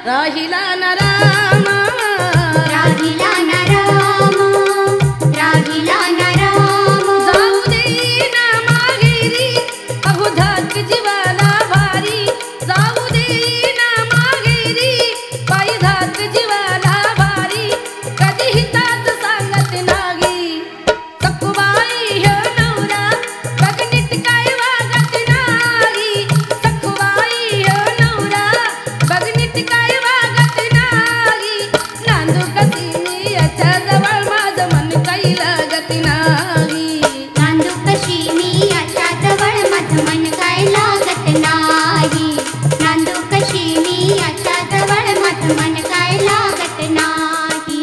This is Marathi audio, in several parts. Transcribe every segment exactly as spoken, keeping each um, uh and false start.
राहिला न राम राहिला न राम राहिला न राम जाऊ देईना माघेरी अहो धाक जीवाला भारी जाऊ देईना माघेरी पायी धाक जीवाला भारी कधी हितात सांगत नाही सखुबाई ह्यो नवरा बघ नीट काय वागत नाही सखुबाई ह्यो नवरा बघ नीट काय वागत नाही नांदू कशी मी याच्या जवळ माझं मन काही लागत नाही नांदू कशी मी याच्या जवळ माझं मन काय लागत नाही नांदू कशी मी याच्या जवळ माझं मन काय लागत नाही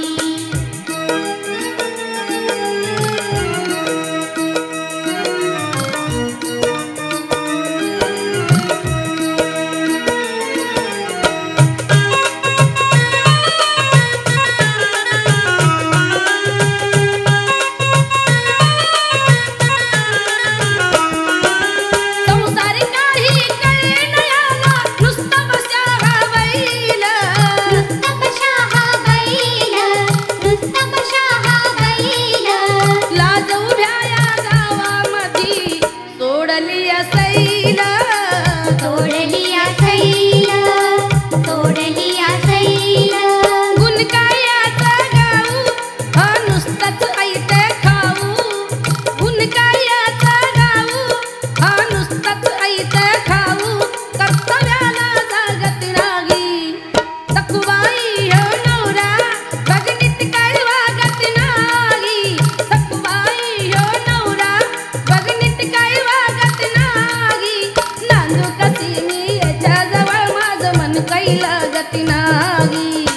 संसार काही कळेना नुसतं बसा हा बैल नुसतं कशा हा बैल नुसतं कशा हा बैल लाज उभ्या या गावामधी सोडली असैल सोडली असैल सोडली असैल गुण कायाचा गाऊ हा नुसताच ऐते खाऊ गुण कायाचा गाऊ हा नुसताच ऐते खाऊ कर्तव्याला जागत नाही सखुबाई ह्यो नवरा बघ नीट काय वागत नाही सखुबाई ह्यो नवरा बघ नीट काय वागत नाही नांदू कशी मी याच्या जवळ माझं मन काही लागत नाही